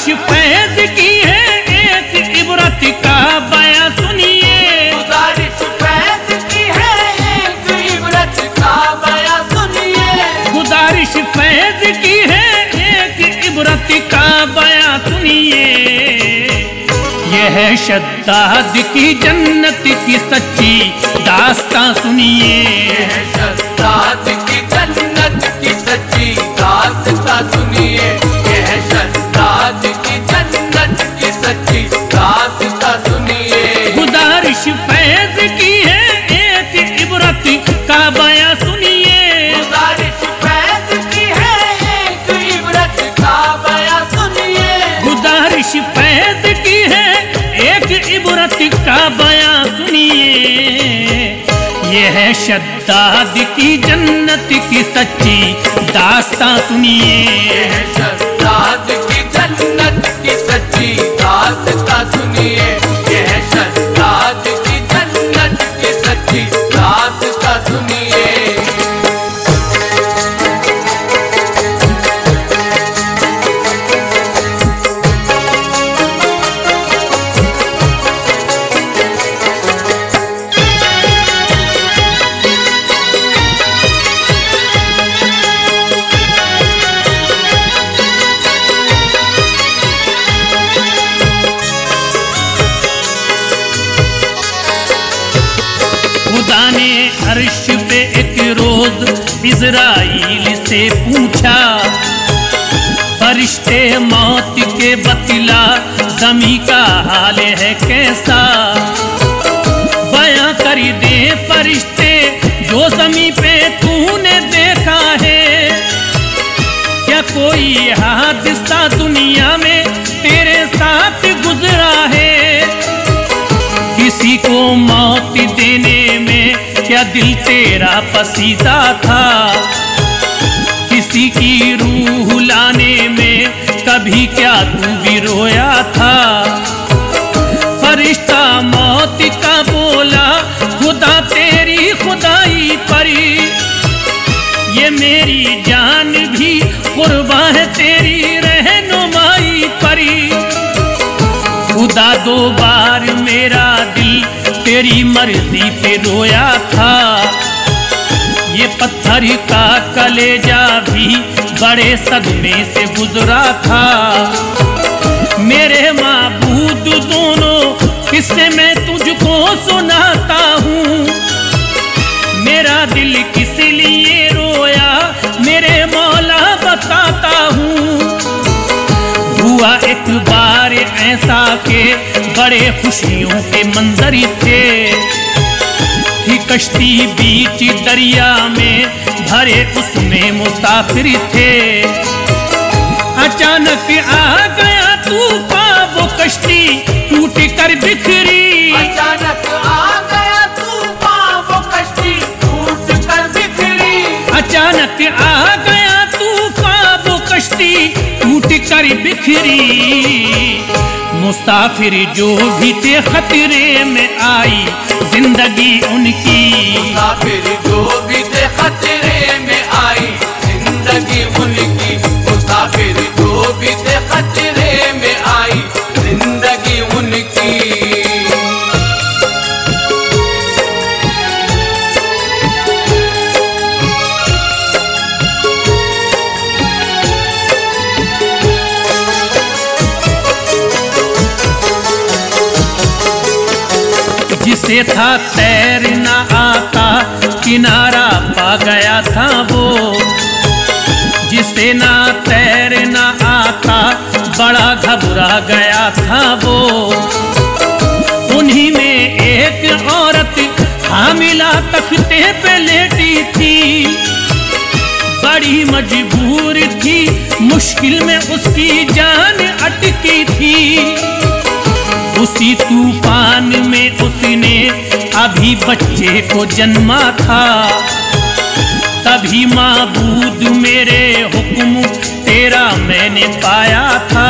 गुजारिश फैज की है एक इबरत का बयां सुनिए। गुजारिश फैज की है एक इबरत का बयां सुनिए। गुजारिश फैज की है एक इबरत का बयां सुनिए। यह है शद्दाद की जन्नत की सच्ची दास्तां सुनिए। यह शद्दाद की जन्नत की सच्ची दास्तां सुनिए। यह शद्दाद की जन्नत की सच्ची दास्तां सुनिए। गुजारिश फैज की है एक इबरत का बयां सुनिए। गुजारिश फैज की है एक इबरत का बयां सुनिए। गुजारिश फैज की है एक इबरत का बयां सुनिए। यह है शद्दाद की जन्नत की सच्ची दास्तां सुनिए। यह शद्दाद की जन्नत की सच्ची दास्तां सुनिए। यह शद्दाद की जन्नत की सच्ची दास्तां सुनिए। खुदा ने अर्श पे एक रोज इज़राइल से पूछा, फरिश्ते मौत के बतला ज़मी का हाल है कैसा। बयां कर दे फरिश्ते जो ज़मी पे तूने देखा है। क्या कोई हादसा दुनिया में तेरे साथ गुजरा है। किसी को मौत देने में क्या दिल तेरा पसीदा था। किसी की रूह लाने में कभी क्या तू भी रोया था। फरिश्ता मौत का बोला खुदा तेरी खुदाई परी। ये मेरी जान भी कुर्बान है तेरी रहनुमाई परी। खुदा 2 बार मेरा दिल तेरी मर्जी पे रोया था। ये पत्थर का कलेजा भी बड़े सदमे से गुजरा था। मेरे माबूद दोनों किस्से मैं तुझको सुनाता हूँ। मेरा दिल किस लिए रोया मेरे मौला बताता हूँ। हुआ एक बार ऐसा के बड़े खुशियों के मंजर थे। थी कश्ती बीच दरिया में भरे उसमें मुसाफिर थे। अचानक आ गया तूफान वो कश्ती टूट कर बिखरी। अचानक आ गया तूफान वो कश्ती टूट कर बिखरी। अचानक आ गया तूफान वो कश्ती टूट कर बिखरी। मुसाफिर जो भी थे खतरे में आई जिंदगी उनकी। मुसाफिर जो भी थे खतरे में आई जिंदगी उनकी। मुसाफिर जो भी थे खतरे में आई जिंदगी उनकी। जिसे था तैरना आता किनारा पा गया था वो। जिसे ना तैरना आता बड़ा घबरा गया था वो। उन्हीं में एक औरत हामिला तख्ते पे लेटी थी। बड़ी मजबूर थी मुश्किल में उसकी जान अटकी थी। उसी तूफान में उसने अभी बच्चे को जन्मा था। तभी माबूद मेरे हुक्म तेरा मैंने पाया था।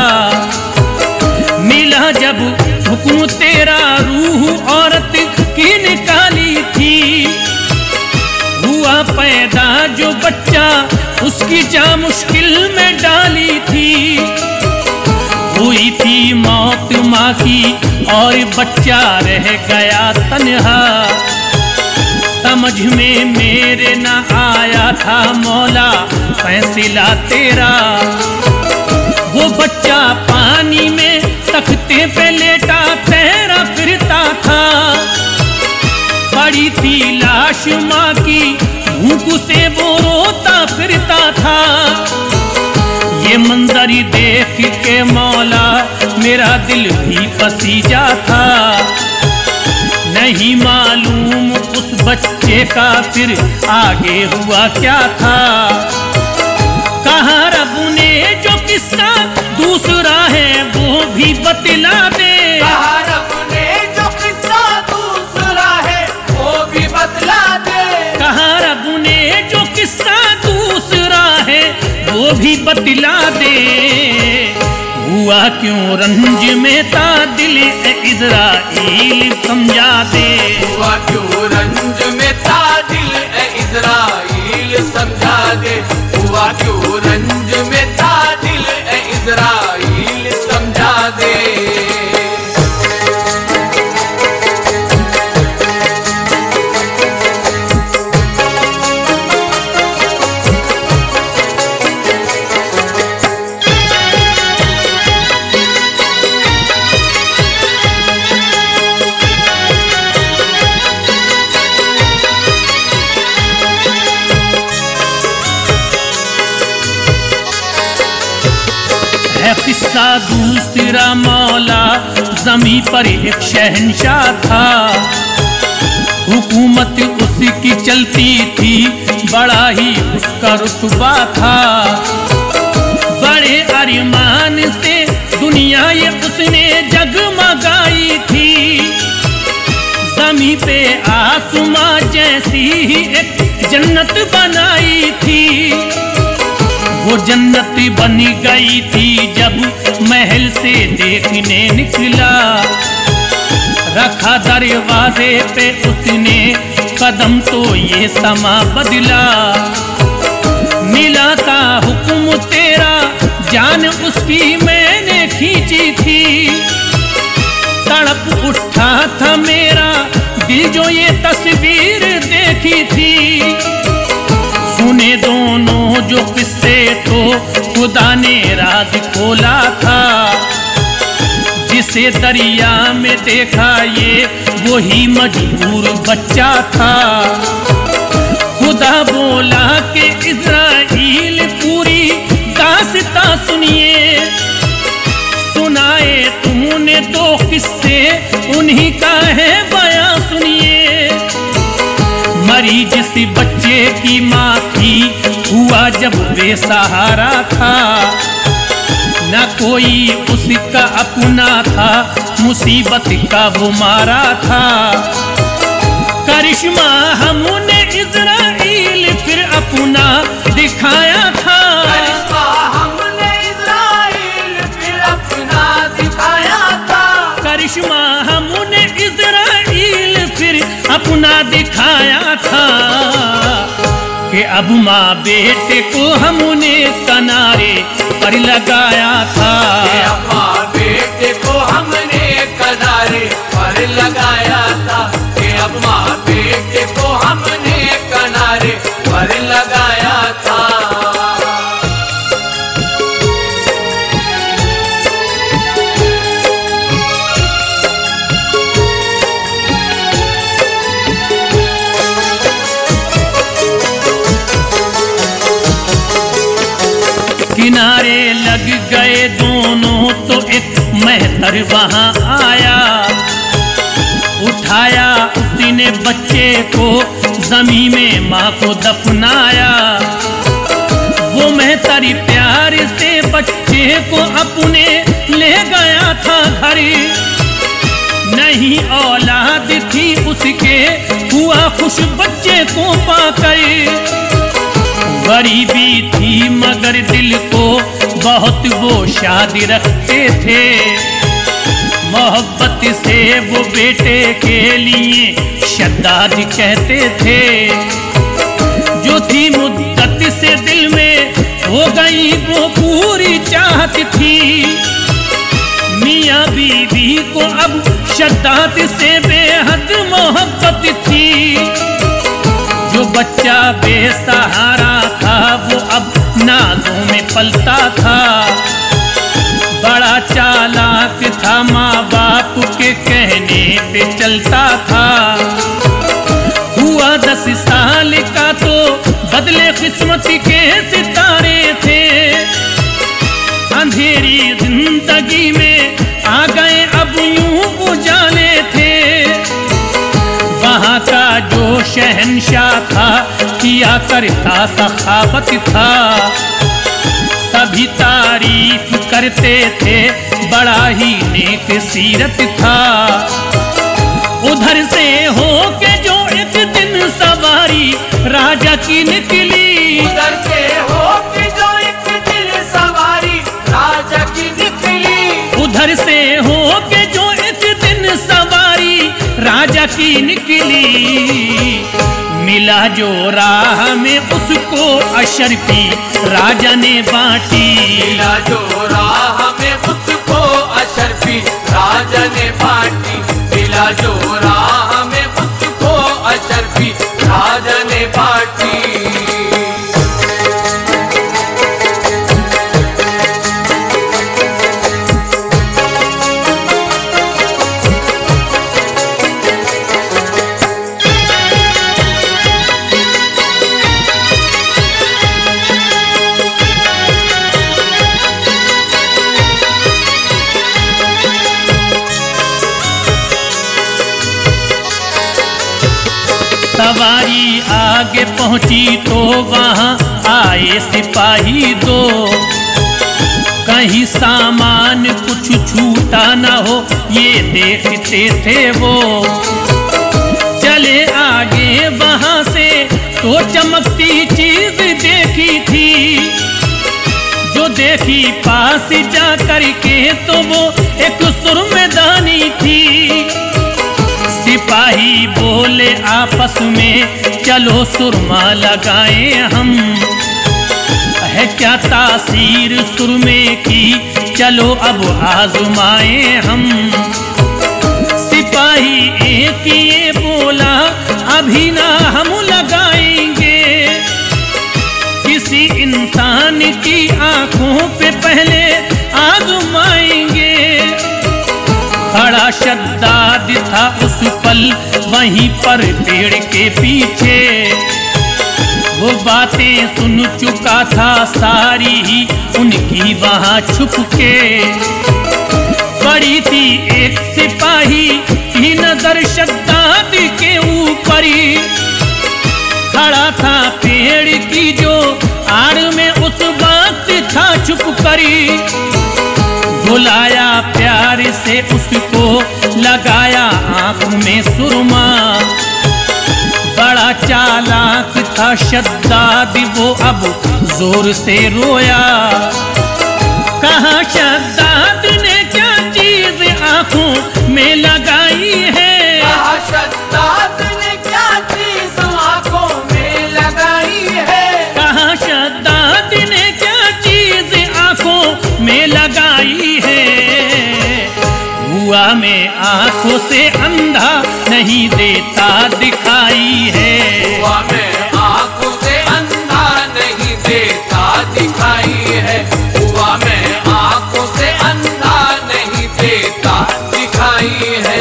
मिला जब हुक्म तेरा रूह औरत की निकाली थी। हुआ पैदा जो बच्चा उसकी जान मुश्किल में डाली थी। वो थी मौत माँ की और बच्चा रह गया तन्हा। समझ में मेरे न आया था मौला फैसला तेरा। वो बच्चा पानी में तख्ते पे लेटा तैरा फिरता था। पड़ी थी लाश माँ की भूख से वो रोता फिरता था। ये मंजर देख के मौला मेरा दिल भी पसीजा था। नहीं मालूम उस बच्चे का फिर आगे हुआ क्या था। कहाँ रब ने जो किस्सा दूसरा है वो भी बतला दे। कहाँ रब ने जो किस्सा दूसरा है वो भी बतला दे। कहाँ रब ने जो किस्सा दूसरा है वो भी बतला दे। हुआ क्यों रंज में था दिल इज़राइल समझा दे। हुआ क्यों रंज में था दिल इज़राइल समझा दे। हुआ क्यों रंज में था दिल इज़राइल समझा दे। किस्सा दूसरा मौला ज़मीं पर एक शहंशाह था। हुकूमत उसकी चलती थी बड़ा ही उसका रुतबा था। बड़े अरमान से दुनिया ये उसने जगमगाई थी। ज़मीं पे आसमां जैसी ही एक जन्नत बनाई थी। वो जन्नत बन गई थी जब महल से देखने निकला। रखा दरवाजे पे उसने कदम तो ये समा बदला। मिला था हुक्म तेरा जान उसकी मैंने खींची थी। तड़प उठा था मेरा दिल जो ये तस्वीर देखी थी। सुने दोनों जो किस्से तो खुदा ने राज खोला था। जिसे दरिया में देखा ये वही मजबूर बच्चा था। खुदा बोला कि इज़राइल पूरी दास्तां सुनिए। सुनाए तुमने दो किस्से उन्हीं का है बयां सुनिए। मरी जिस बच्चे की माँ थी हुआ जब बेसहारा था। न कोई उसका अपना था मुसीबत का वो मारा था। करिश्मा हमने इज़राइल फिर अपना दिखाया था। करिश्मा हमने इज़राइल फिर अपना दिखाया था। करिश्मा हमने इज़राइल फिर अपना दिखाया था। कि अब माँ बेटे को हमने किनारे पर लगाया था। कि अब माँ बेटे को हमने किनारे पर लगाया था। कि अब माँ बेटे को हमने किनारे पर लगाया था। किनारे लग गए दोनों तो एक मेहतर वहां आया। उठाया उसने बच्चे को जमीन में माँ को दफनाया। वो मेहतर प्यार से बच्चे को अपने ले गया था घर। नहीं औलाद थी उसके हुआ खुश बच्चे को पाकर। गरीबी थी मगर दिल को बहुत वो शादी रखते थे। मोहब्बत से वो बेटे के लिए शद्दाद कहते थे। जो थी मुद्दत से दिल में हो गई वो पूरी चाहत थी। मियाँ बीवी को अब शद्दाद से बेहद मोहब्बत थी। जो बच्चा बेसहारा था वो अब नाजों में पलता था। बड़ा चालाक था, माँ बाप के कहने पे चलता था। हुआ 10 साल का तो बदले किस्मत के सितारे थे। अंधेरी जिंदगी में आ गए अब यूं उजाले थे। वहाँ का जो शहंशाह था किया करता सखावत था। सभी तारीफ करते थे, बड़ा ही नेक सीरत था। उधर से हो के जो एक दिन सवारी राजा की निकली। उधर से हो के जो एक दिन सवारी राजा की निकली। उधर से हो के जो एक दिन सवारी राजा की निकली। मिला जो राह में उसको अशरफी राजा ने बांटी। मिला जो राह में उसको अशरफी राजा ने बांटी। मिला जो राह में उसको अशरफी राजा ने बांटी। सवारी आगे पहुंची तो वहां आए सिपाही दो। कहीं सामान कुछ छूटा ना हो ये देखते थे वो। चले आगे वहां से तो चमकती चीज देखी थी। जो देखी पास जा करके तो वो एक सुरमेदानी थी। सिपाही बोले आपस में चलो सुरमा लगाएं हम। है क्या तासीर सुरमे की चलो अब आजमाएं हम। सिपाही एक ये बोला अभी ना हम लगाएंगे। किसी इंसान की आंखों पे पहले आजमाएंगे। खड़ा शद्दाद था उस पल वहीं पर पेड़ के पीछे। वो बातें सुन चुका था सारी ही उनकी वहां छुप के। पड़ी थी एक सिपाही की नजर शद्दाद के ऊपर ही। खड़ा था पेड़ की जो आड़ में उस वक्त था छुप करी। बुलाया प्यार से उसको लगाया आंख में सुरमा। बड़ा चालाक था शद्दाद वो अब जोर से रोया। कहा शद्दाद ने क्या चीज आंखों में लगाई है। कहा शद्दाद ने क्या चीज आंखों में लगाई है। कहा शद्दाद ने क्या चीज आंखों में लगाई है। हुआ मैं आंखों से अंधा नहीं देता दिखाई है। हुआ मैं आंखों से अंधा नहीं देता दिखाई है। हुआ मैं आंखों से अंधा नहीं देता दिखाई है।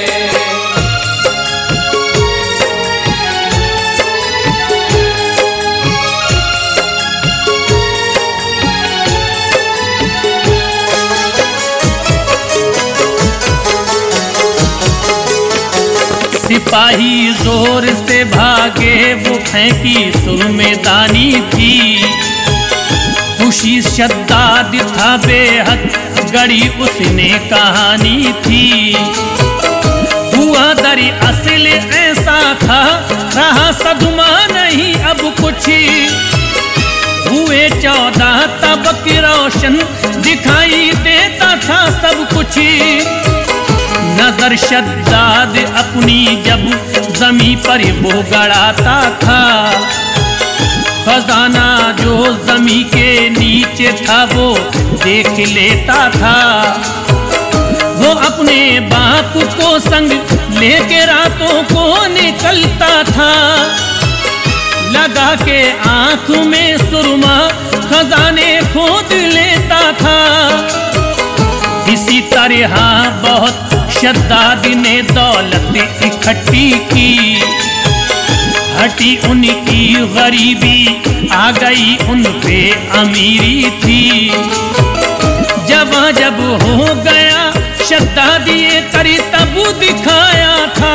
सिपाही जोर से भागे वो फेंकी सुरमेदानी थी। खुशी शद्दाद था बेहद गड़ी उसने कहानी थी। हुआ दरी असल ऐसा था रहा सदमा नहीं अब कुछ। हुए 14 तबक रोशन दिखाई देता था सब कुछ। नजर शद्दाद अपनी जब जमी पर वो गड़ाता था। खजाना जो जमी के नीचे था वो देख लेता था। वो अपने बाप को संग लेके रातों को निकलता था, लगा के आंख में सुरमा खजाने खोद लेता था। इसी तरह बहुत शद्दाद ने दौलत इकट्ठी की, हटी उनकी गरीबी आ गई उन पे अमीरी थी। जब हो गया शद्दाद ये करी तब दिखाया था,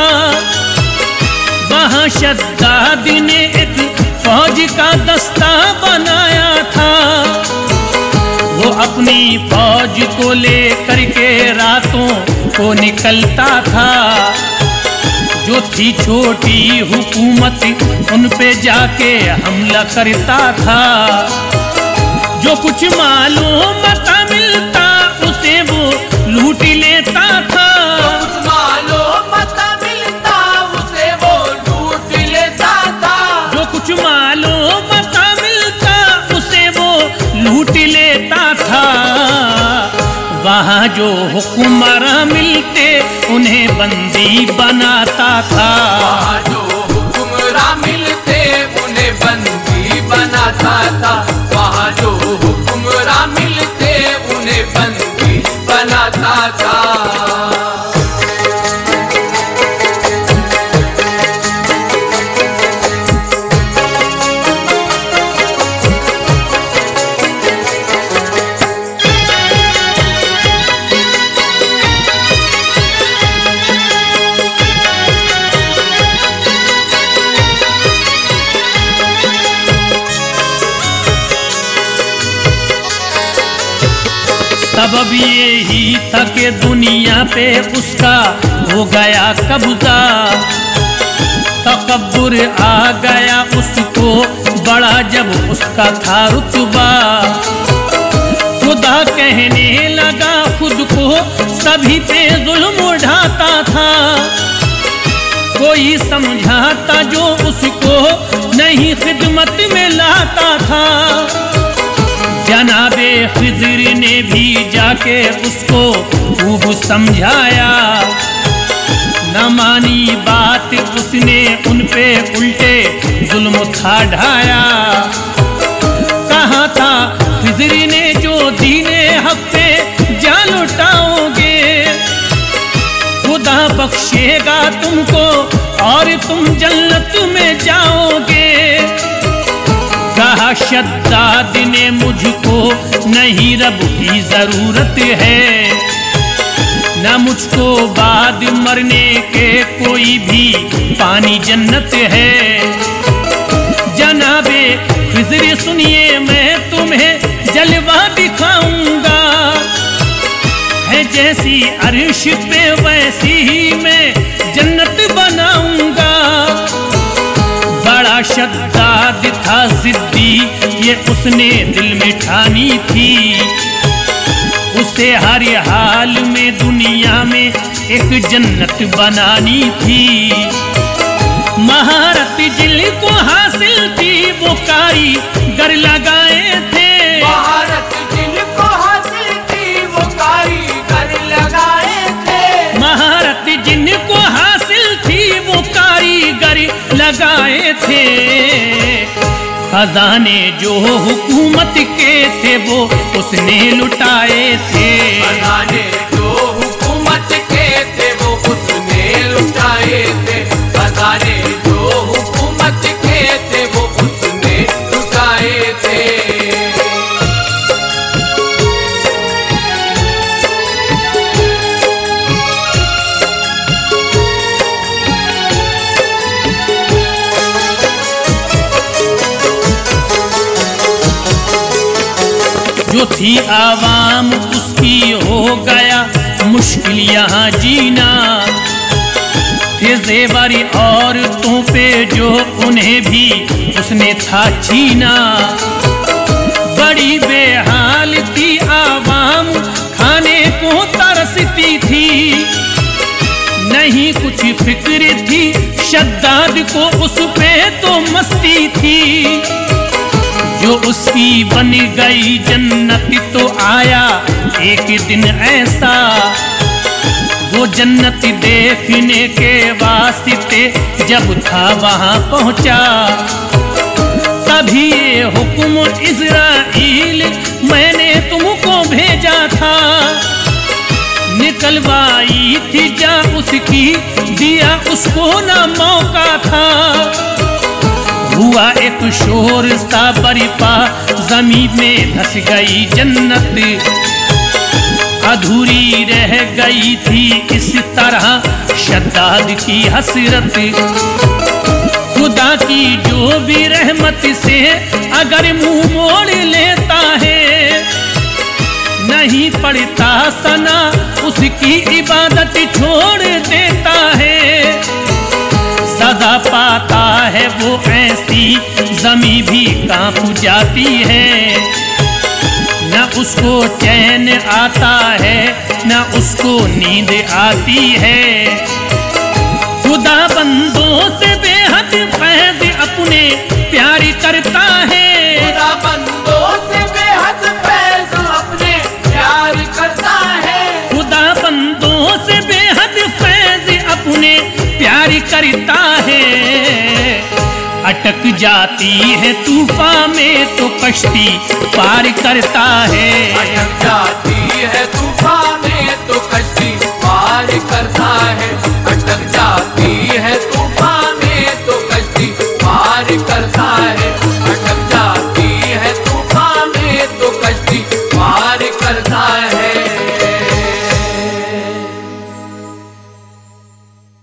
वहाँ शद्दाद ने एक फौज का दस्ता बनाया था। वो अपनी फौज को लेकर के रातों को निकलता था, जो थी छोटी हुकूमत उन पे जाके हमला करता था। जो कुछ मालूमत मिलता उसे वो लूट लेता था, कुछ मालूमत मिलता उसे वो लूट लेता था। जो कुछ मालूमत मिलता उसे वो लूट लेता था। वहाँ जो हुक्मरान मिलते उन्हें बंदी बनाता था, वहाँ जो हुक्मरान मिलते उन्हें बंदी बनाता था। वहाँ जो हुक्मरान मिलते उन्हें बंदी बनाता था। सबब ये ही था कि दुनिया पे उसका हो गया कब्जा, तकब्बुर आ गया उसको बड़ा जब उसका था रुतबा। खुदा कहने लगा खुद को सभी पे जुल्म उठाता था, कोई समझाता जो उसको नहीं खिदमत में लाता था। जनाबे खिज़र ने भी जाके उसको खूब समझाया, न मानी बात उसने उन पे उल्टे जुल्म था ढाया। कहा था खिज़र ने जो दीने हक पे जान लुटाओगे खुदा बख्शेगा तुमको और तुम जन्नत में जाओगे। कहा शद्दाद ने मुझको नहीं रब की जरूरत है, न मुझको बाद मरने के कोई भी पानी जन्नत है। जनाबे खिज़र सुनिए मैं तुम्हें जलवा दिखाऊंगा, है जैसी अर्श पे वैसी ही मैं जन्नत बनाऊंगा। बड़ा शद्दाद था जिद्दी ये उसने दिल में ठानी थी, उसे हर हाल में दुनिया में एक जन्नत बनानी थी। महारत जिनको हासिल थी वो कारीगर लगाए थे, महारत जिनको हासिल थी वो कारीगर लगाए थे। महारत जिनको हासिल थी वो कारीगर लगाए थे। खजाने जो हुकूमत के थे वो उसने लुटाए थे, खजाने जो हुकूमत के थे वो उसने लुटाए थे। खजाने जो हुकूमत के थे वो उसने लुटाए थे। जो थी आवाम उसकी हो गया मुश्किल यहाँ जीना। थे ज़ेवर औरतों पे जो उन्हें भी उसने था छीना। बड़ी बेहाल थी आवाम खाने को तरसती थी, नहीं कुछ फिक्र थी शद्दाद को उस पे तो मस्ती थी। जो उसकी बन गई जन्नत तो आया एक दिन ऐसा वो जन्नत देखने के वास्ते जब था वहां पहुंचा, तभी ये हुक्म इज़राइल मैंने तुमको भेजा था। निकलवाई थी जा उसकी, दिया उसको ना मौका था। हुआ एक शोर सा बरिपा, जमीन में धस गई जन्नत, अधूरी रह गई थी इस तरह शद्दाद की हसरत। खुदा की जो भी रहमत से अगर मुंह मोड़ लेता है, नहीं पढ़ता सना उसकी इबादत छोड़ देता है। सदा पाता है वो ऐसी, जमी भी कांप जाती है। न उसको चैन आता है, न उसको नींद आती है। खुदा बंदों से बेहद फैज़ अपने प्यार करता है। खुदा बंदों से बेहद फैज़ अपने प्यार करता है। खुदा बंदों से बेहद फैज़ अपने प्यार करता है। अटक जाती है तूफान में तो कश्ती पार करता है। अटक जाती है